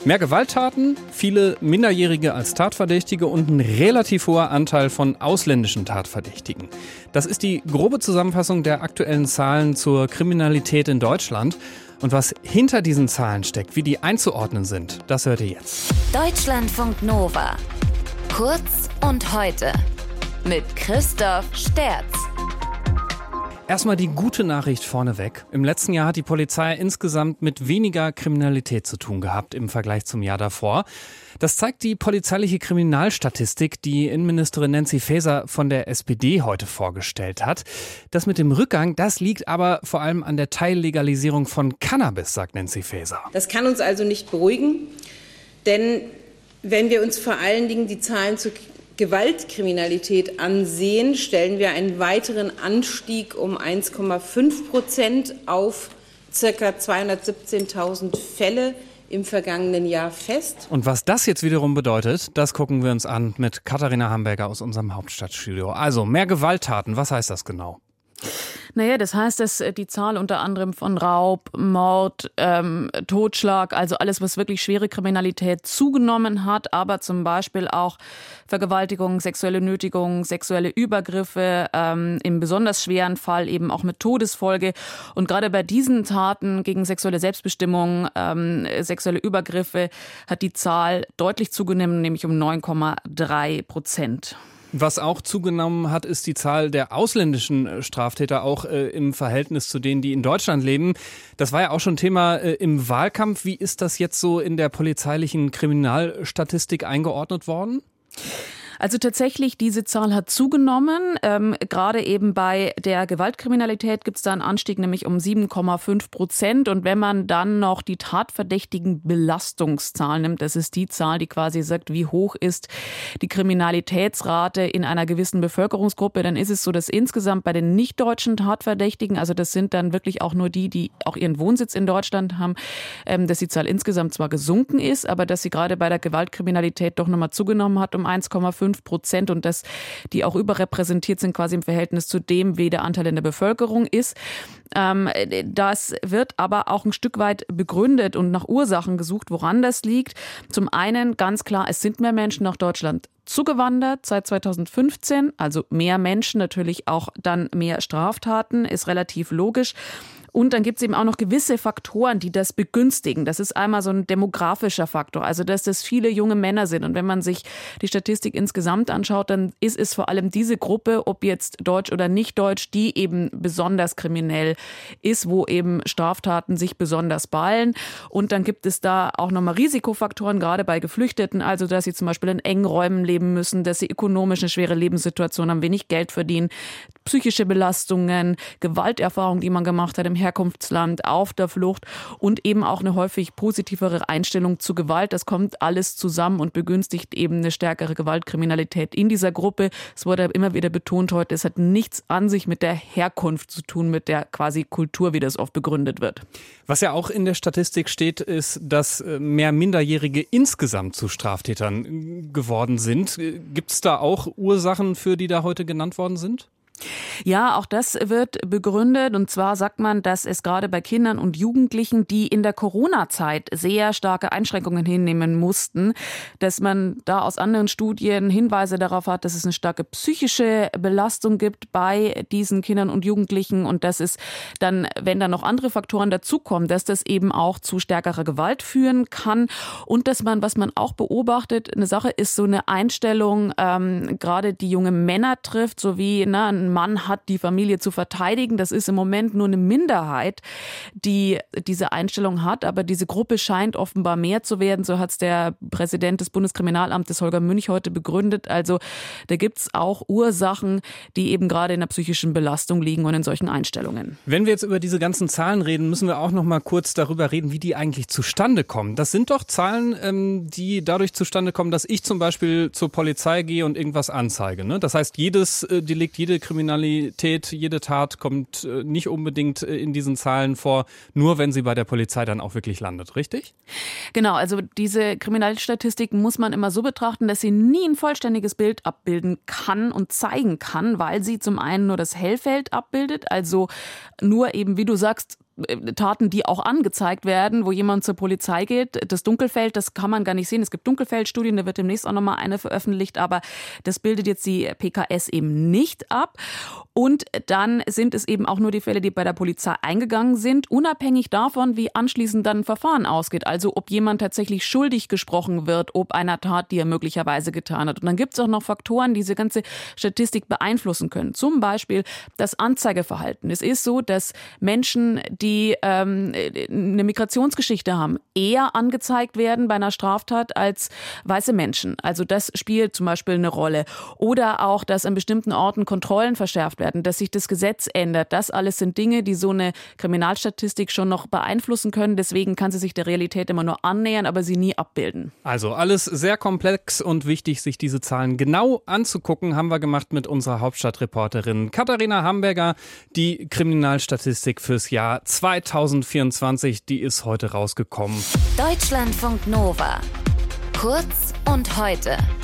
Mehr Gewalttaten, viele Minderjährige als Tatverdächtige und ein relativ hoher Anteil von ausländischen Tatverdächtigen. Das ist die grobe Zusammenfassung der aktuellen Zahlen zur Kriminalität in Deutschland. Und was hinter diesen Zahlen steckt, wie die einzuordnen sind, das hört ihr jetzt. Deutschlandfunk Nova. Kurz und heute. Mit Christoph Sterz. Erstmal die gute Nachricht vorneweg. Im letzten Jahr hat die Polizei insgesamt mit weniger Kriminalität zu tun gehabt im Vergleich zum Jahr davor. Das zeigt die polizeiliche Kriminalstatistik, die Innenministerin Nancy Faeser von der SPD heute vorgestellt hat. Das mit dem Rückgang, das liegt aber vor allem an der Teillegalisierung von Cannabis, sagt Nancy Faeser. Das kann uns also nicht beruhigen, denn wenn wir uns vor allen Dingen die Zahlen zur Gewaltkriminalität ansehen, stellen wir einen weiteren Anstieg um 1,5% auf ca. 217.000 Fälle im vergangenen Jahr fest. Und was das jetzt wiederum bedeutet, das gucken wir uns an mit Katharina Hamburger aus unserem Hauptstadtstudio. Also mehr Gewalttaten, was heißt das genau? Naja, das heißt, dass die Zahl unter anderem von Raub, Mord, Totschlag, also alles, was wirklich schwere Kriminalität zugenommen hat, aber zum Beispiel auch Vergewaltigung, sexuelle Nötigung, sexuelle Übergriffe, im besonders schweren Fall eben auch mit Todesfolge. Und gerade bei diesen Taten gegen sexuelle Selbstbestimmung, sexuelle Übergriffe, hat die Zahl deutlich zugenommen, nämlich um 9,3%. Was auch zugenommen hat, ist die Zahl der ausländischen Straftäter, auch im Verhältnis zu denen, die in Deutschland leben. Das war ja auch schon Thema im Wahlkampf. Wie ist das jetzt so in der polizeilichen Kriminalstatistik eingeordnet worden? Also tatsächlich, diese Zahl hat zugenommen. Gerade eben bei der Gewaltkriminalität gibt es da einen Anstieg, nämlich um 7,5%. Und wenn man dann noch die tatverdächtigen Belastungszahl nimmt, das ist die Zahl, die quasi sagt, wie hoch ist die Kriminalitätsrate in einer gewissen Bevölkerungsgruppe, dann ist es so, dass insgesamt bei den nicht-deutschen Tatverdächtigen, also das sind dann wirklich auch nur die, die auch ihren Wohnsitz in Deutschland haben, dass die Zahl insgesamt zwar gesunken ist, aber dass sie gerade bei der Gewaltkriminalität doch nochmal zugenommen hat um 1,5%. Und dass die auch überrepräsentiert sind quasi im Verhältnis zu dem, wie der Anteil in der Bevölkerung ist. Das wird aber auch ein Stück weit begründet und nach Ursachen gesucht, woran das liegt. Zum einen ganz klar, es sind mehr Menschen nach Deutschland zugewandert seit 2015, also mehr Menschen, natürlich auch dann mehr Straftaten, ist relativ logisch. Und dann gibt es eben auch noch gewisse Faktoren, die das begünstigen. Das ist einmal so ein demografischer Faktor, also dass das viele junge Männer sind. Und wenn man sich die Statistik insgesamt anschaut, dann ist es vor allem diese Gruppe, ob jetzt deutsch oder nicht deutsch, die eben besonders kriminell ist, wo eben Straftaten sich besonders ballen. Und dann gibt es da auch nochmal Risikofaktoren, gerade bei Geflüchteten, also dass sie zum Beispiel in engen Räumen leben müssen, dass sie ökonomisch eine schwere Lebenssituation haben, wenig Geld verdienen, psychische Belastungen, Gewalterfahrungen, die man gemacht hat im Herkunftsland, auf der Flucht und eben auch eine häufig positivere Einstellung zu Gewalt. Das kommt alles zusammen und begünstigt eben eine stärkere Gewaltkriminalität in dieser Gruppe. Es wurde immer wieder betont heute, es hat nichts an sich mit der Herkunft zu tun, mit der quasi Kultur, wie das oft begründet wird. Was ja auch in der Statistik steht, ist, dass mehr Minderjährige insgesamt zu Straftätern geworden sind. Gibt es da auch Ursachen für, die da heute genannt worden sind? Ja, auch das wird begründet. Und zwar sagt man, dass es gerade bei Kindern und Jugendlichen, die in der Corona-Zeit sehr starke Einschränkungen hinnehmen mussten, dass man da aus anderen Studien Hinweise darauf hat, dass es eine starke psychische Belastung gibt bei diesen Kindern und Jugendlichen und dass es dann, wenn da noch andere Faktoren dazukommen, dass das eben auch zu stärkerer Gewalt führen kann und dass man, was man auch beobachtet, eine Sache ist so eine Einstellung, gerade die junge Männer trifft, so wie ein Mann hat die Familie zu verteidigen. Das ist im Moment nur eine Minderheit, die diese Einstellung hat. Aber diese Gruppe scheint offenbar mehr zu werden. So hat es der Präsident des Bundeskriminalamtes Holger Münch heute begründet. Also da gibt es auch Ursachen, die eben gerade in der psychischen Belastung liegen und in solchen Einstellungen. Wenn wir jetzt über diese ganzen Zahlen reden, müssen wir auch noch mal kurz darüber reden, wie die eigentlich zustande kommen. Das sind doch Zahlen, die dadurch zustande kommen, dass ich zum Beispiel zur Polizei gehe und irgendwas anzeige. Ne? Das heißt, jedes Delikt, jede Kriminalität, jede Tat kommt nicht unbedingt in diesen Zahlen vor, nur wenn sie bei der Polizei dann auch wirklich landet, richtig? Genau, also diese Kriminalstatistik muss man immer so betrachten, dass sie nie ein vollständiges Bild abbilden kann und zeigen kann, weil sie zum einen nur das Hellfeld abbildet, also nur eben, wie du sagst, Taten, die auch angezeigt werden, wo jemand zur Polizei geht. Das Dunkelfeld, das kann man gar nicht sehen. Es gibt Dunkelfeldstudien, da wird demnächst auch nochmal eine veröffentlicht, aber das bildet jetzt die PKS eben nicht ab. Und dann sind es eben auch nur die Fälle, die bei der Polizei eingegangen sind, unabhängig davon, wie anschließend dann ein Verfahren ausgeht. Also ob jemand tatsächlich schuldig gesprochen wird, ob einer Tat, die er möglicherweise getan hat. Und dann gibt es auch noch Faktoren, die diese ganze Statistik beeinflussen können. Zum Beispiel das Anzeigeverhalten. Es ist so, dass Menschen, die eine Migrationsgeschichte haben, eher angezeigt werden bei einer Straftat als weiße Menschen. Also das spielt zum Beispiel eine Rolle. Oder auch, dass an bestimmten Orten Kontrollen verschärft werden, dass sich das Gesetz ändert. Das alles sind Dinge, die so eine Kriminalstatistik schon noch beeinflussen können. Deswegen kann sie sich der Realität immer nur annähern, aber sie nie abbilden. Also alles sehr komplex und wichtig, sich diese Zahlen genau anzugucken, haben wir gemacht mit unserer Hauptstadtreporterin Katharina Hamburger. Die Kriminalstatistik fürs Jahr 2024, die ist heute rausgekommen. Deutschlandfunk Nova. Kurz und heute.